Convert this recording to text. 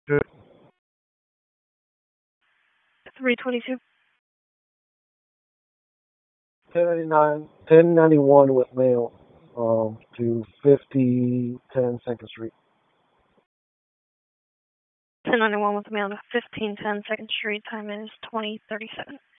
Good. 322. 1091 with mail to 5010 Second Street. 1091 with mail to 1510 2nd Street. Time is 20:37.